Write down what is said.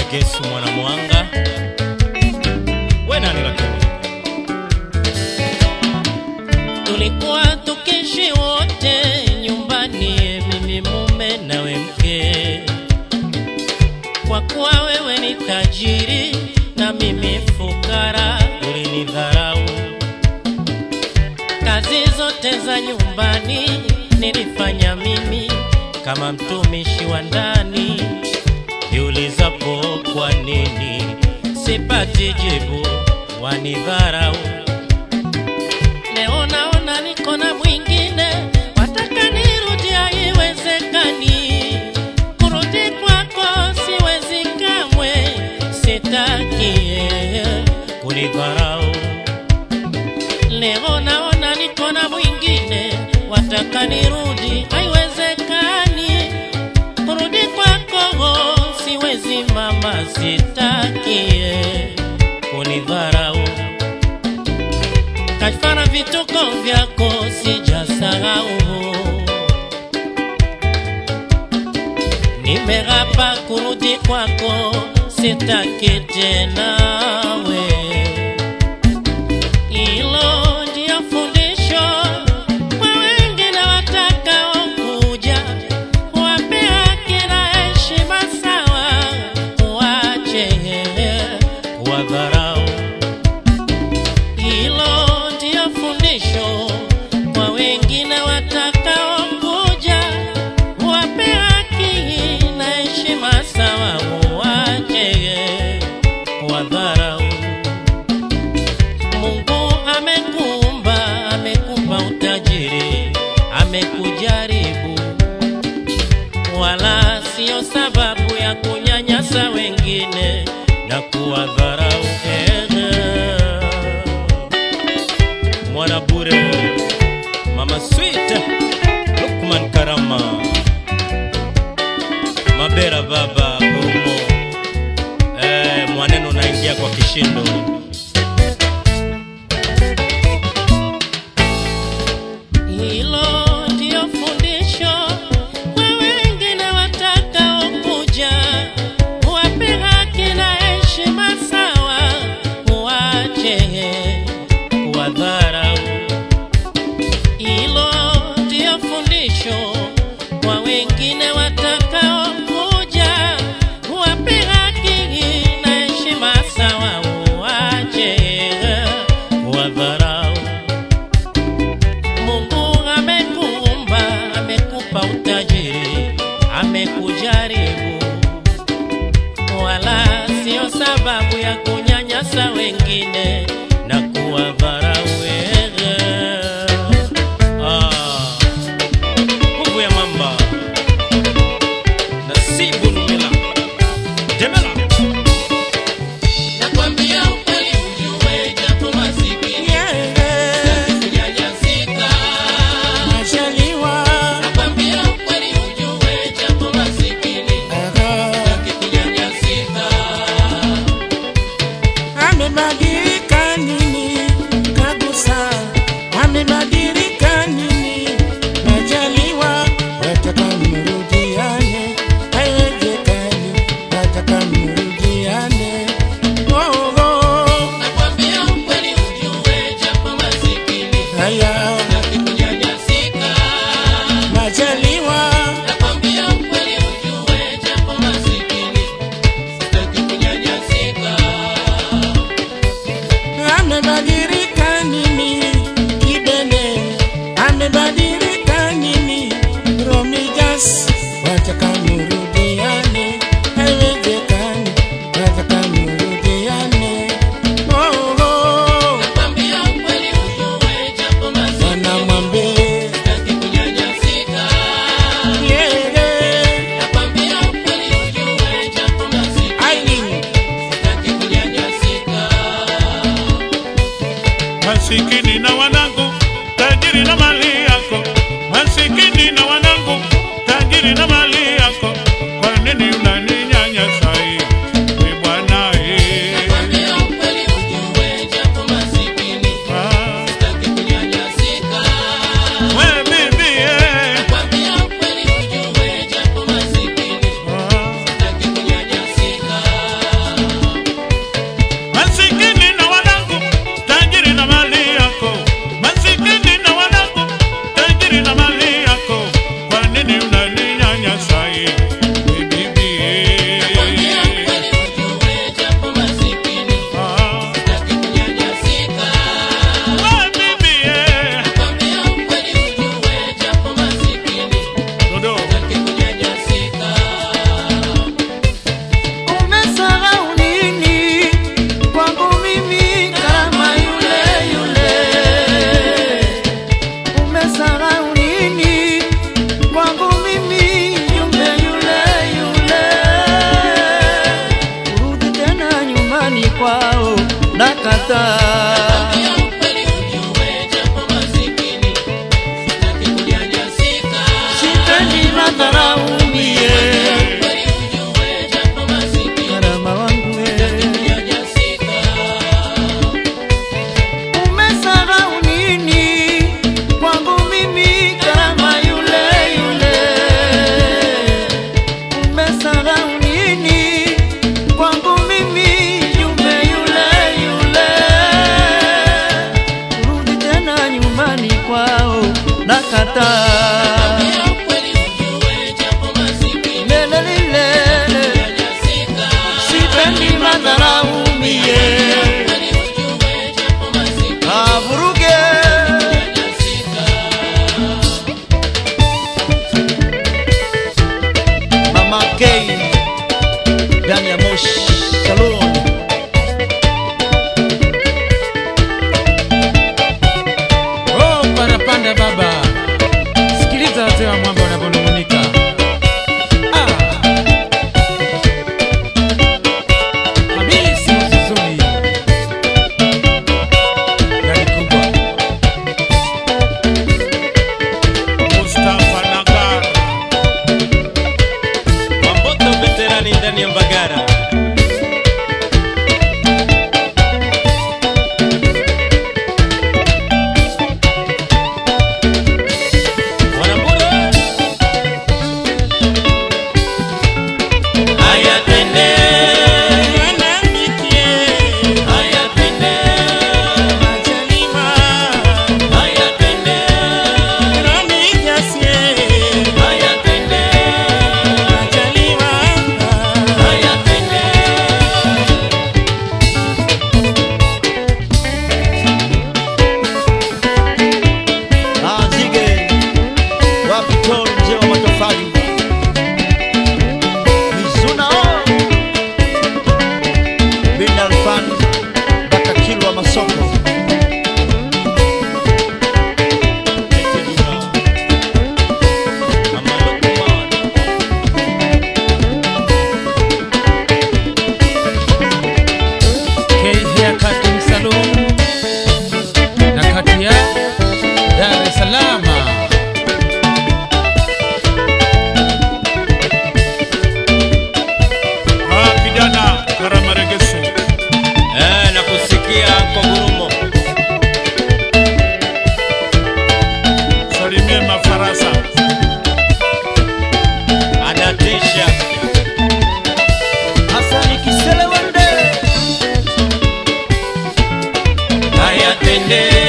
Gesu mwana mwanga wena nilakini. Tulikuwa tukishi wote nyumbani, mimi mume nawe mke. Kwa kuwa wewe ni tajiri na mimi fukara, ulinidharau. Kazi zote za nyumbani nilifanya mimi kama mtumishi wa ndani. Jiulizapo kwa nini sipati jibu, wanidharau. Leo naona niko na mwingine, wataka nirudi, haiwezekani. Kurudi kwako siwezi kamwe, sitaki kunidharau. Leo naona niko na mwingine, wataka nirudi, haiwezekani. Kurudi kwako siwezi mama, sitaki kunidharau. Kafara vituko vyako sijasahau. Nimerapa kurudi kwako, sitaki tena we. Hilo ndio fundisho kwa wengine watakao kuja, wape haki na heshima sawa, wache kuwadharau. Hilo ndio fundisho kwa wengine watakao kuja, wape haki na heshima sawa, wache kuwadharau. Mungu amekuumba, amekupa utajiri, amekujaribu, wala sio sababu ya kunyanyasa wengine na kuwadharau. Mwana bure, mama sweet, Lukman Karama, Mabera baba Urumo, mwaneno naingia kwa kishindo. Hilo ndio fundisho kwa wengine watakao kuja, wape haki na heshima sawa, wache kuwadharau. Hilo ndio fundisho kwa wengine watakao kuja, wape haki na heshima sawa, wache kuwadharau. Mungu amekuumba, amekupa utajiri, amekujaribu, wala sio sababu ya kunyanyasa wengine na kuwadharau. Nguvu ya mamba Nasibu Numila Jemela. Nakwambia ukweli ujue, japo masikini kunyanyasika. Nakwambia ukweli ujue, japo masikini kunyanyasika. Amebadilika nini kabisa, amebadilika nini? Majaliwa wataka mrudiane, haiwezekani, wataka mrudiane. Nakwambia ukweli ujue, japo masikini Haya kunyanyasika. Majaliwa Nakwambia ukweli ujue, japo masikini kunyanyasika. amebadilika nini? Kibene amebadilika nini? Romijas wataka mrudiane, haiwezekani, wataka mrudiane. Nakwambia ukweli ujue, japo masikini Wanamwambie kunyanyasika. yeye Nakwambia ukweli ujue, japo masikini Aileen kunyanyasika. Masikini na wanangu, tajiri na mali yako. Masikini na wanangu, tajiri na mali yako. Kwa nini unaninyanyasa hivi bwana? Nakwambia ukweli ujue, japo masikini kunyanyasika. We bibi Nakwambia ukweli ujue, japo masikini kunyanyasika. nakataa. Ya ukweli ujue japo masikini sitaki kunyanyasika. Sipendi madharau mie, Ukweli ujue japo masikini karama wangu sitaki we. kunyanyasika. Umesahau nini kwangu mimi kama yule yule? Umesahau nini kwangu mimi yule yule yule? Kurudi tena nyumbani kwao nakataa. Ya ukweli ujue japo masikini Lele lile, kunyanyasika. sipendi madharau mie. Ukweli ujue japo masikini Avuruge kunyanyasika. Mama K ndani ya Moshi Salon. Oh, parapanda baba, sikiliza wazee wa mwamba wanavyonung'unika. Hamisi Mzuzuni, gari kubwa. Mustafa Nagar, Mamboto veterani ndani ya Mbagara. Wanambura. Haya twende, haya twende, haya twende, haya twende, haya twende. Nzige wapi toni mzee wa matofali Mizuna bin Alfan mpaka Kilwa Masoko. Mama Lukman. K-Hair Cutting Salon na kati ya Dar es Salaam. kijana Karamaregesu, Nakusikia kwa gurumo. salimie mafarasa. Anatisha. Hasani Kiselewande Haya twende,